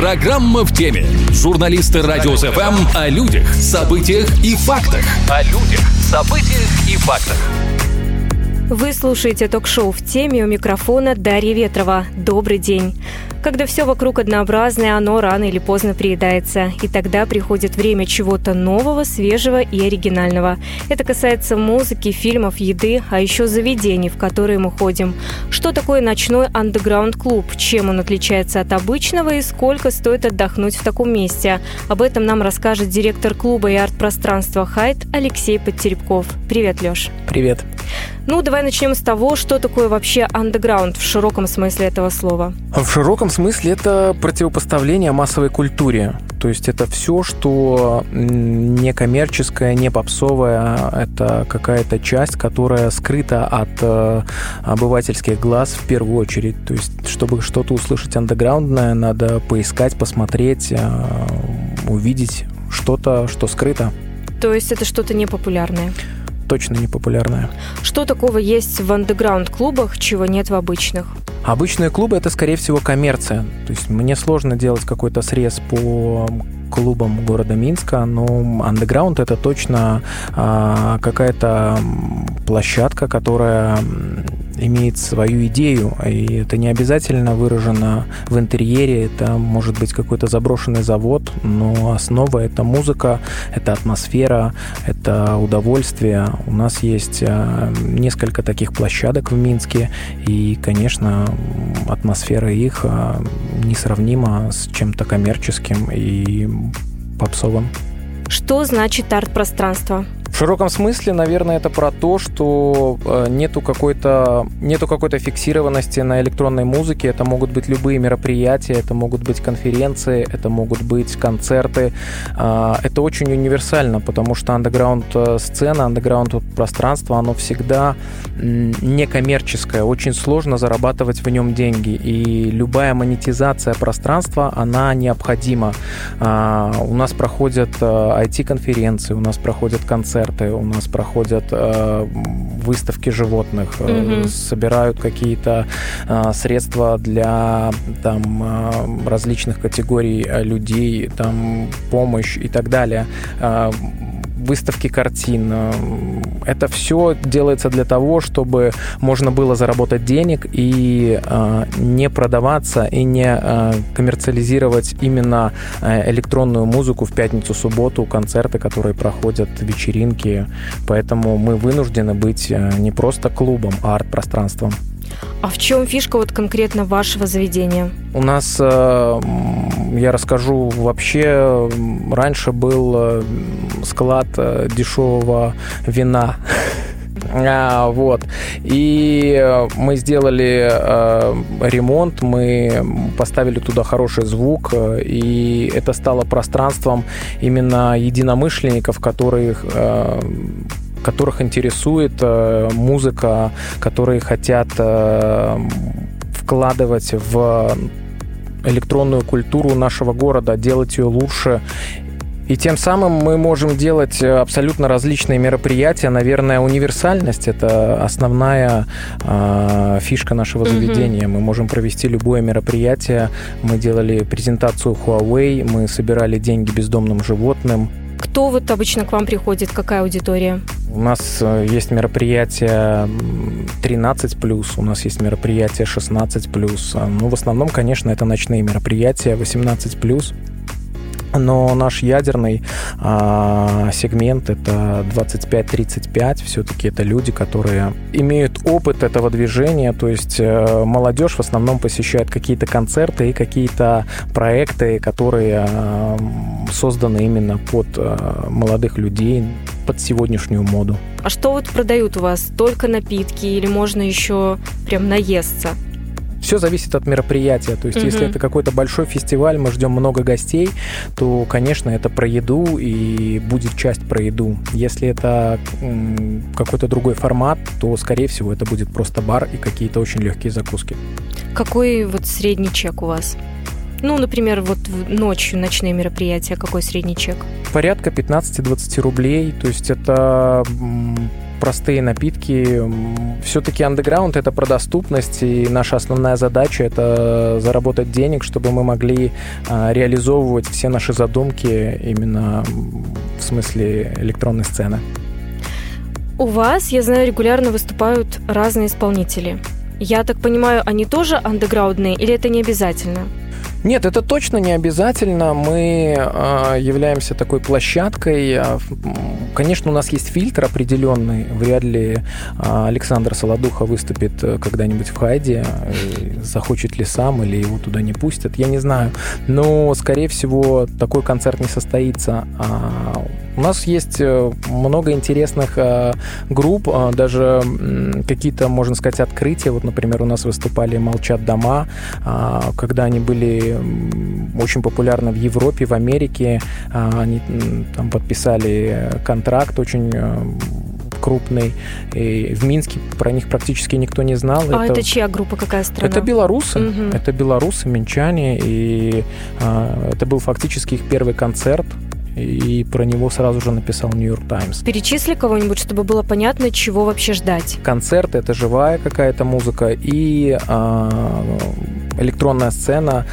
Программа в теме. Журналисты Радио СФМ о людях, событиях и фактах. О людях, событиях и фактах. Вы слушаете ток-шоу «В теме», у микрофона Дарья Ветрова. Добрый день. Когда все вокруг однообразное, оно рано или поздно приедается. И тогда приходит время чего-то нового, свежего и оригинального. Это касается музыки, фильмов, еды, а еще заведений, в которые мы ходим. Что такое ночной андеграунд-клуб? Чем он отличается от обычного и сколько стоит отдохнуть в таком месте? Об этом нам расскажет директор клуба и арт-пространства «Хайт» Алексей Подтерепков. Привет, Лёш. Привет. Давай начнем с того, что такое вообще андеграунд в широком смысле этого слова. В широком смысле это противопоставление массовой культуре. То есть это все, что не коммерческое, не попсовое. Это какая-то часть, которая скрыта от обывательских глаз в первую очередь. То есть, чтобы что-то услышать андеграундное, надо поискать, посмотреть, увидеть что-то, что скрыто. То есть это что-то непопулярное? Точно непопулярное. Что такого есть в андеграунд-клубах, чего нет в обычных? Обычные клубы – это, скорее всего, коммерция. То есть мне сложно делать какой-то срез по клубам города Минска, но андеграунд – это точно какая-то площадка, которая имеет свою идею, и это не обязательно выражено в интерьере, это может быть какой-то заброшенный завод, но основа – это музыка, это атмосфера, это удовольствие. У нас есть несколько таких площадок в Минске, и, конечно, атмосфера их несравнима с чем-то коммерческим и попсовым. Что значит арт-пространство? В широком смысле, наверное, это про то, что нету какой-то фиксированности на электронной музыке. Это могут быть любые мероприятия, это могут быть конференции, это могут быть концерты. Это очень универсально, потому что андеграунд-сцена, андеграунд-пространство, оно всегда некоммерческое. Очень сложно зарабатывать в нем деньги. И любая монетизация пространства, она необходима. У нас проходят IT-конференции, у нас проходят концерты, у нас проходят выставки животных, собирают какие-то средства для различных категорий людей, помощь и так далее. Выставки картин. Это все делается для того, чтобы можно было заработать денег и не продаваться, и не коммерциализировать именно электронную музыку в пятницу, субботу, концерты, которые проходят, вечеринки. Поэтому мы вынуждены быть не просто клубом, а арт-пространством. А в чем фишка конкретно вашего заведения? У нас, я расскажу, вообще раньше был склад дешевого вина. И мы сделали ремонт, мы поставили туда хороший звук, и это стало пространством именно единомышленников, которых интересует музыка, которые хотят вкладывать в электронную культуру нашего города, делать ее лучше. И тем самым мы можем делать абсолютно различные мероприятия. Наверное, универсальность – это основная фишка нашего заведения. Мы можем провести любое мероприятие. Мы делали презентацию Huawei, мы собирали деньги бездомным животным. Кто обычно к вам приходит? Какая аудитория? У нас есть мероприятия 13+, у нас есть мероприятия 16+. В основном, конечно, это ночные мероприятия 18+. Но наш ядерный сегмент – это 25-35. Все-таки это люди, которые имеют опыт этого движения. То есть молодежь в основном посещает какие-то концерты и какие-то проекты, которые созданы именно под молодых людей, под сегодняшнюю моду. А что продают у вас? Только напитки или можно еще прям наесться? Все зависит от мероприятия. То есть, если это какой-то большой фестиваль, мы ждем много гостей, то, конечно, это про еду и будет часть про еду. Если это какой-то другой формат, то, скорее всего, это будет просто бар и какие-то очень легкие закуски. Какой средний чек у вас? Например, ночью ночные мероприятия, какой средний чек? Порядка 15-20 рублей. То есть это простые напитки. Все-таки андеграунд — это про доступность, и наша основная задача — это заработать денег, чтобы мы могли реализовывать все наши задумки именно в смысле электронной сцены. У вас, я знаю, регулярно выступают разные исполнители. Я так понимаю, они тоже андеграундные или это не обязательно? Нет, это точно не обязательно. Мы являемся такой площадкой. Конечно, у нас есть фильтр определенный. Вряд ли Александр Солодуха выступит когда-нибудь в Хайде. Захочет ли сам или его туда не пустят, я не знаю. Но, скорее всего, такой концерт не состоится. У нас есть много интересных групп, даже какие-то, можно сказать, открытия. Вот, например, у нас выступали «Молчат дома», когда они были очень популярны в Европе, в Америке. Они там подписали контракт очень крупный. И в Минске про них практически никто не знал. Это чья группа, какая страна? Это белорусы. Это белорусы, минчане. И это был фактически их первый концерт. И про него сразу же написал «Нью-Йорк Таймс». Перечисли кого-нибудь, чтобы было понятно, чего вообще ждать? Концерт — это живая какая-то музыка, и электронная сцена.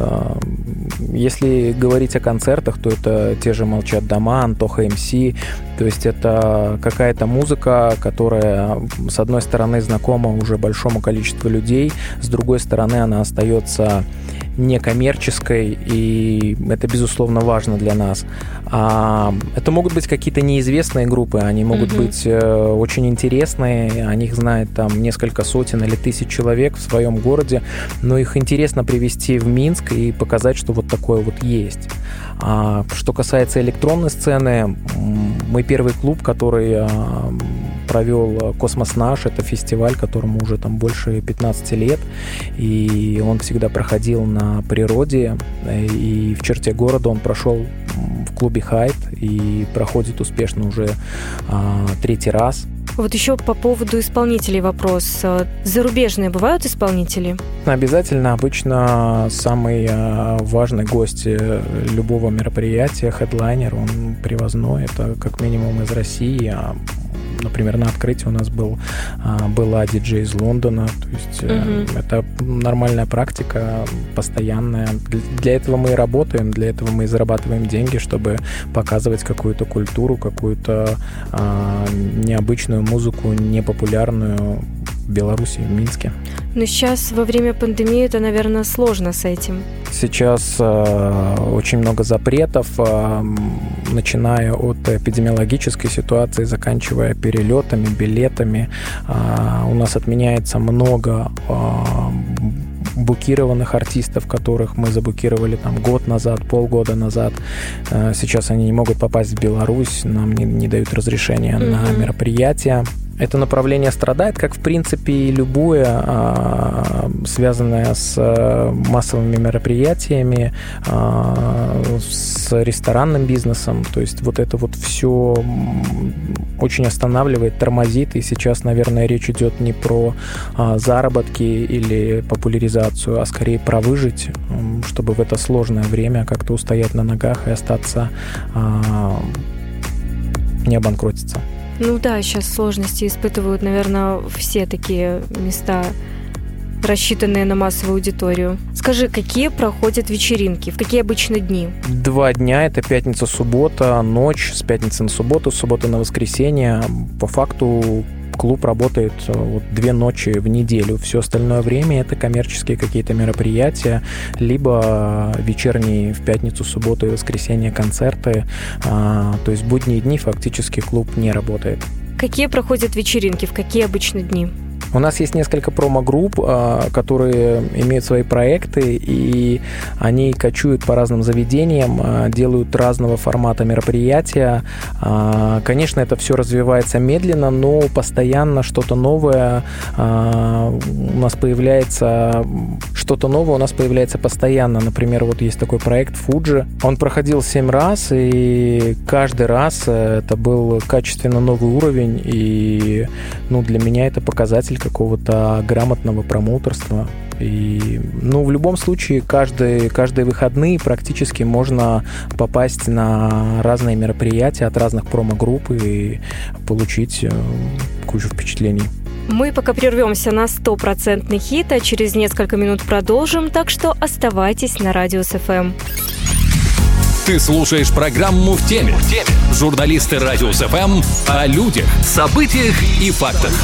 Если говорить о концертах, то это те же «Молчат дома», «Антоха МС». То есть это какая-то музыка, которая, с одной стороны, знакома уже большому количеству людей, с другой стороны, она остается некоммерческой, и это, безусловно, важно для нас. Это могут быть какие-то неизвестные группы, они могут быть очень интересные, о них знает там несколько сотен или тысяч человек в своем городе, но их интересно привезти в Минск и показать, что вот такое вот есть. Что касается электронной сцены, мы первый клуб, который провел «Космос Наш». Это фестиваль, которому уже там больше 15 лет, и он всегда проходил на природе, и в черте города он прошел в клубе «Хайд» и проходит успешно уже третий раз. Вот еще по поводу исполнителей вопрос. Зарубежные бывают исполнители? Обязательно. Обычно самый важный гость любого мероприятия, хедлайнер, он привозной. Это как минимум из России. Например, на открытии у нас была диджей из Лондона. То есть это нормальная практика, постоянная. Для этого мы и работаем, для этого мы и зарабатываем деньги, чтобы показывать какую-то культуру, какую-то необычную музыку, непопулярную в Беларуси, в Минске. Но сейчас во время пандемии это, наверное, сложно с этим. Сейчас очень много запретов, начиная от эпидемиологической ситуации, заканчивая перелетами, билетами. У нас отменяется много букированных артистов, которых мы забукировали там год назад, полгода назад. Сейчас они не могут попасть в Беларусь, нам не дают разрешения на мероприятия. Это направление страдает, как, в принципе, и любое, связанное с массовыми мероприятиями, с ресторанным бизнесом. То есть вот это вот все очень останавливает, тормозит. И сейчас, наверное, речь идет не про заработки или популяризацию, а скорее про выжить, чтобы в это сложное время как-то устоять на ногах и остаться, не обанкротиться. Ну да, сейчас сложности испытывают, наверное, все такие места, рассчитанные на массовую аудиторию. Скажи, какие проходят вечеринки, в какие обычно дни? 2 дня, это пятница, суббота, ночь, с пятницы на субботу, с субботы на воскресенье. По факту клуб работает 2 ночи в неделю. Все остальное время это коммерческие какие-то мероприятия, либо вечерние в пятницу, субботу и воскресенье концерты. То есть будние дни фактически клуб не работает. Какие проходят вечеринки, в какие обычно дни? У нас есть несколько промо-групп, которые имеют свои проекты, и они кочуют по разным заведениям, делают разного формата мероприятия. Конечно, это все развивается медленно, но постоянно что-то новое у нас появляется. Что-то новое у нас появляется постоянно. Например, вот есть такой проект Fuji. Он проходил 7 раз, и каждый раз это был качественно новый уровень. И для меня это показатель, какого-то грамотного промоутерства. И, в любом случае, каждые выходные практически можно попасть на разные мероприятия от разных промо-групп и получить кучу впечатлений. Мы пока прервемся на 100% хит, а через несколько минут продолжим, так что оставайтесь на Радиус ФМ. Ты слушаешь программу «В теме». Журналисты Радиус ФМ о людях, событиях и фактах.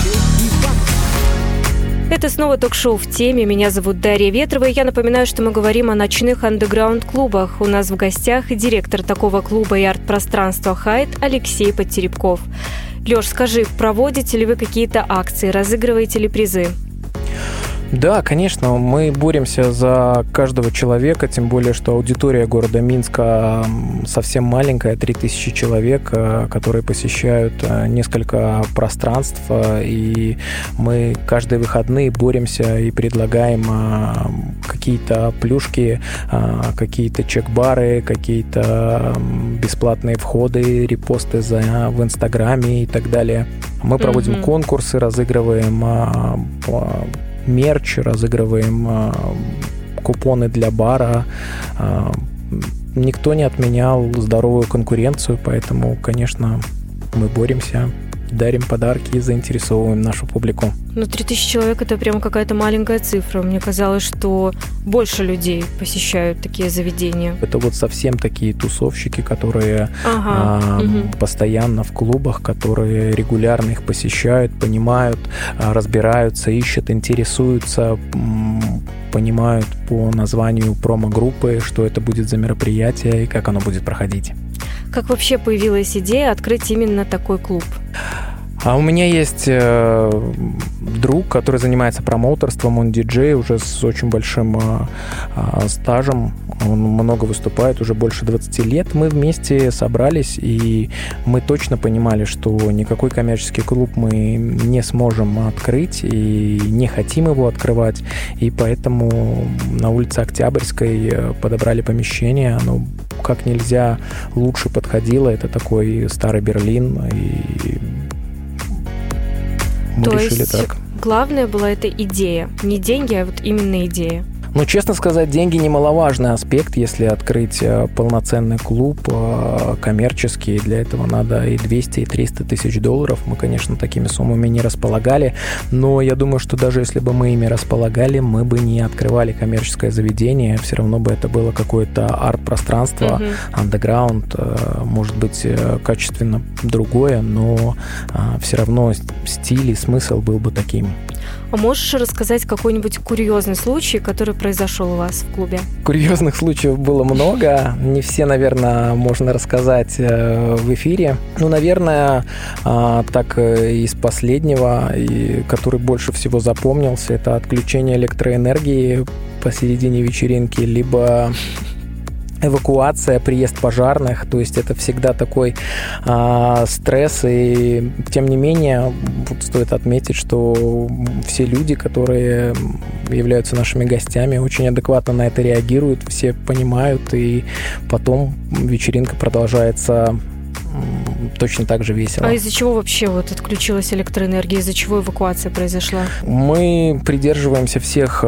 Это снова ток-шоу «В теме». Меня зовут Дарья Ветрова, и я напоминаю, что мы говорим о ночных андеграунд-клубах. У нас в гостях директор такого клуба и арт-пространства «Хайт» Алексей Подтерябков. Лёш, скажи, проводите ли вы какие-то акции, разыгрываете ли призы? Да, конечно, мы боремся за каждого человека, тем более, что аудитория города Минска совсем маленькая, 3000 человек, которые посещают несколько пространств, и мы каждые выходные боремся и предлагаем какие-то плюшки, какие-то чек-бары, какие-то бесплатные входы, репосты в Инстаграме и так далее. Мы проводим конкурсы, разыгрываем мерч, разыгрываем купоны для бара. Никто не отменял здоровую конкуренцию, поэтому, конечно, мы боремся, дарим подарки и заинтересовываем нашу публику. 3000 человек – это прям какая-то маленькая цифра. Мне казалось, что больше людей посещают такие заведения. Это вот совсем такие тусовщики, которые постоянно в клубах, которые регулярно их посещают, понимают, разбираются, ищут, интересуются, понимают по названию промо-группы, что это будет за мероприятие и как оно будет проходить. Как вообще появилась идея открыть именно такой клуб? А у меня есть друг, который занимается промоутерством, он диджей уже с очень большим стажем, он много выступает, уже больше 20 лет. Мы вместе собрались, и мы точно понимали, что никакой коммерческий клуб мы не сможем открыть, и не хотим его открывать, и поэтому на улице Октябрьской подобрали помещение, оно как нельзя лучше подходило, это такой старый Берлин, и мы решили так. Главное была эта идея. Не деньги, а вот именно идея. Честно сказать, деньги немаловажный аспект, если открыть полноценный клуб коммерческий. Для этого надо и 200, и 300 тысяч долларов. Мы, конечно, такими суммами не располагали, но я думаю, что даже если бы мы ими располагали, мы бы не открывали коммерческое заведение. Все равно бы это было какое-то арт-пространство, андеграунд, может быть, качественно другое, но все равно стиль и смысл был бы таким. А можешь рассказать какой-нибудь курьезный случай, который произошел у вас в клубе? Курьезных случаев было много. Не все, наверное, можно рассказать в эфире. Наверное, так из последнего, и который больше всего запомнился, это отключение электроэнергии посередине вечеринки, либо эвакуация, приезд пожарных, то есть это всегда такой стресс, и тем не менее стоит отметить, что все люди, которые являются нашими гостями, очень адекватно на это реагируют, все понимают, и потом вечеринка продолжается точно так же весело. А из-за чего вообще отключилась электроэнергия, из-за чего эвакуация произошла? Мы придерживаемся всех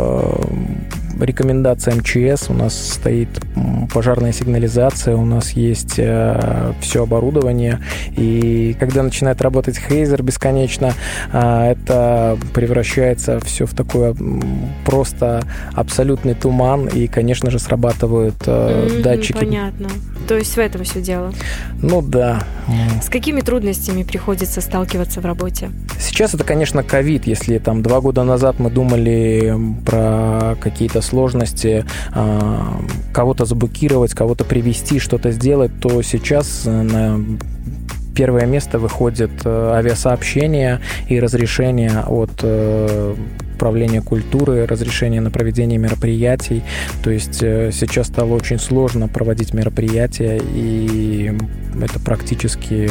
рекомендаций МЧС, у нас стоит пожарная сигнализация, у нас есть все оборудование, и когда начинает работать гейзер бесконечно, это превращается все в такой просто абсолютный туман, и, конечно же, срабатывают датчики. Понятно. То есть в этом все дело? Да. С какими трудностями приходится сталкиваться в работе? Сейчас это, конечно, ковид. Если 2 года назад мы думали про какие-то сложности, кого-то заблокировать, кого-то привести, что-то сделать, то сейчас на первое место выходит авиасообщение и разрешение от управления культуры, разрешение на проведение мероприятий. То есть сейчас стало очень сложно проводить мероприятия, и это практически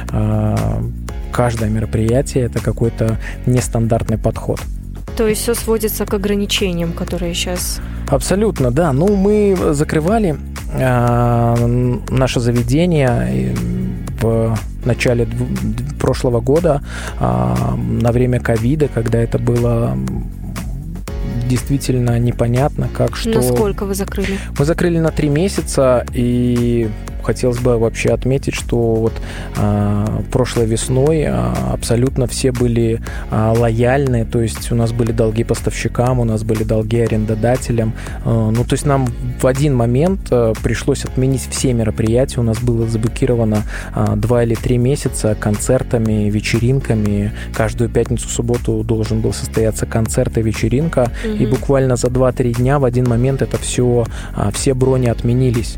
каждое мероприятие – это какой-то нестандартный подход. То есть все сводится к ограничениям, которые сейчас... Абсолютно, да. Мы закрывали наше заведение в начале прошлого года, на время ковида, когда это было действительно непонятно, как что... Насколько вы закрыли? Мы закрыли на 3 месяца, и хотелось бы вообще отметить, что вот прошлой весной абсолютно все были лояльны, то есть у нас были долги поставщикам, у нас были долги арендодателям. Ну, то есть нам в один момент пришлось отменить все мероприятия, у нас было заблокировано 2 или 3 месяца концертами, вечеринками. Каждую пятницу, субботу должен был состояться концерт и вечеринка, и буквально за 2-3 дня в один момент это все брони отменились.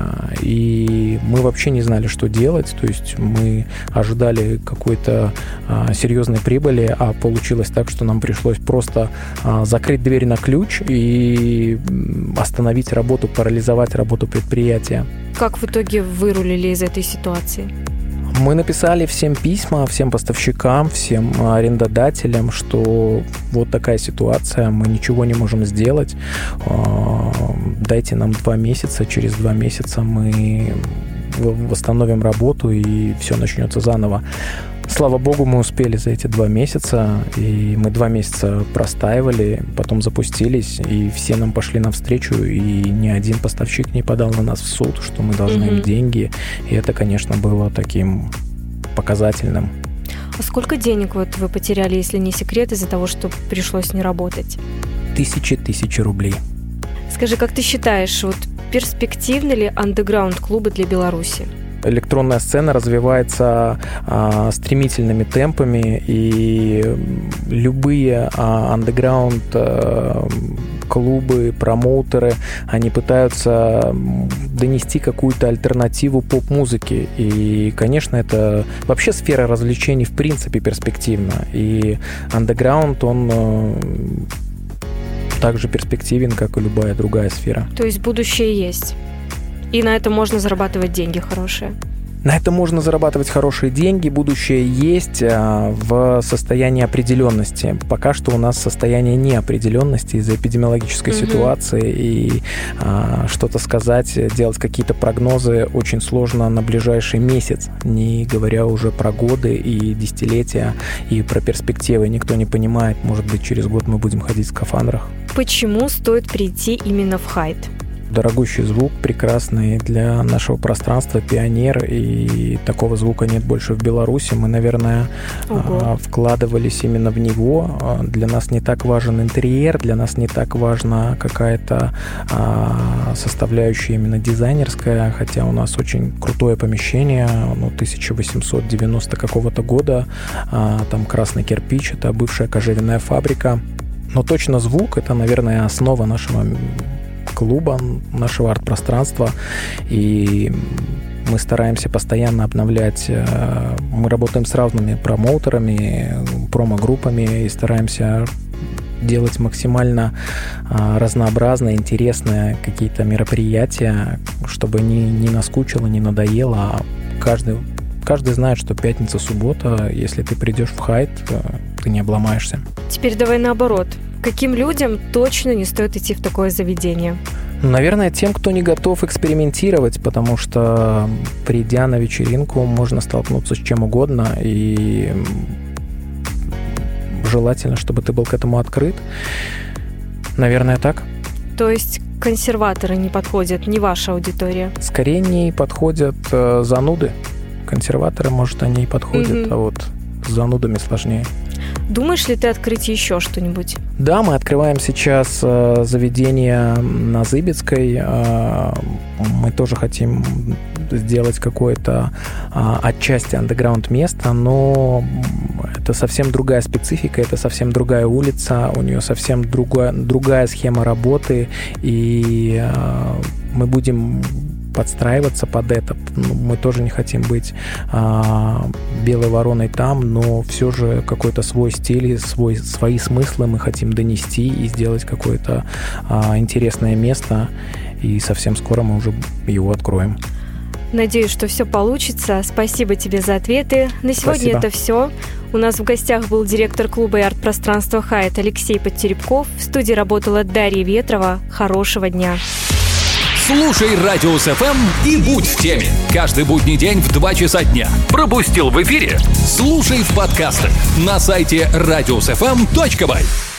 И мы вообще не знали, что делать, то есть мы ожидали какой-то серьезной прибыли, а получилось так, что нам пришлось просто закрыть дверь на ключ и остановить работу, парализовать работу предприятия. Как в итоге вырулили из этой ситуации? Мы написали всем письма, всем поставщикам, всем арендодателям, что вот такая ситуация, мы ничего не можем сделать. Дайте нам 2 месяца, через 2 месяца мы восстановим работу и все начнется заново. Слава богу, мы успели за эти 2 месяца, и мы 2 месяца простаивали, потом запустились, и все нам пошли навстречу, и ни один поставщик не подал на нас в суд, что мы должны им деньги, и это, конечно, было таким показательным. А сколько денег вот вы потеряли, если не секрет, из-за того, что пришлось не работать? Тысячи рублей. Скажи, как ты считаешь, вот перспективны ли андеграунд-клубы для Беларуси? Электронная сцена развивается стремительными темпами, и любые андеграунд клубы, промоутеры, они пытаются донести какую-то альтернативу поп-музыке. И, конечно, это вообще сфера развлечений в принципе перспективна. И андеграунд, он так же перспективен, как и любая другая сфера. То есть будущее есть? И на этом можно зарабатывать деньги хорошие? На этом можно зарабатывать хорошие деньги, будущее есть в состоянии определенности. Пока что у нас состояние неопределенности из-за эпидемиологической ситуации, и что-то сказать, делать какие-то прогнозы очень сложно на ближайший месяц, не говоря уже про годы и десятилетия, и про перспективы. Никто не понимает, может быть, через год мы будем ходить в скафандрах. Почему стоит прийти именно в Хайт? Дорогущий звук, прекрасный для нашего пространства, пионер, и такого звука нет больше в Беларуси. Мы, наверное, вкладывались именно в него. Для нас не так важен интерьер, для нас не так важна какая-то составляющая именно дизайнерская, хотя у нас очень крутое помещение, 1890 какого-то года, там красный кирпич, это бывшая кожевенная фабрика. Но точно звук — это, наверное, основа нашего клуба, нашего арт-пространства, и мы стараемся постоянно обновлять. Мы работаем с разными промоутерами, промо-группами и стараемся делать максимально разнообразные, интересные какие-то мероприятия, чтобы не наскучило, не надоело, а каждый знает, что пятница, суббота, если ты придешь в Хайт, ты не обломаешься. Теперь давай наоборот. Каким людям точно не стоит идти в такое заведение? Наверное, тем, кто не готов экспериментировать, потому что, придя на вечеринку, можно столкнуться с чем угодно, и желательно, чтобы ты был к этому открыт. Наверное, так. То есть консерваторы не подходят, не ваша аудитория? Скорее не подходят зануды. Консерваторы, может, они и подходят, а вот с занудами сложнее. Думаешь ли ты открыть еще что-нибудь? Да, мы открываем сейчас заведение на Зыбецкой. Мы тоже хотим сделать какое-то отчасти андеграунд место, но это совсем другая специфика, это совсем другая улица, у нее совсем другая схема работы, и мы будем подстраиваться под это. Мы тоже не хотим быть белой вороной там, но все же какой-то свой стиль, свои смыслы мы хотим донести и сделать какое-то интересное место, и совсем скоро мы уже его откроем. Надеюсь, что все получится. Спасибо тебе за ответы. На сегодня Спасибо. Это все. У нас в гостях был директор клуба и арт-пространства «Хайт» Алексей Подтеребков. В студии работала Дарья Ветрова. Хорошего дня. Слушай Радиус ФМ и будь в теме. Каждый будний день в 2 часа дня. Пропустил в эфире? Слушай в подкастах на сайте radiusfm.by.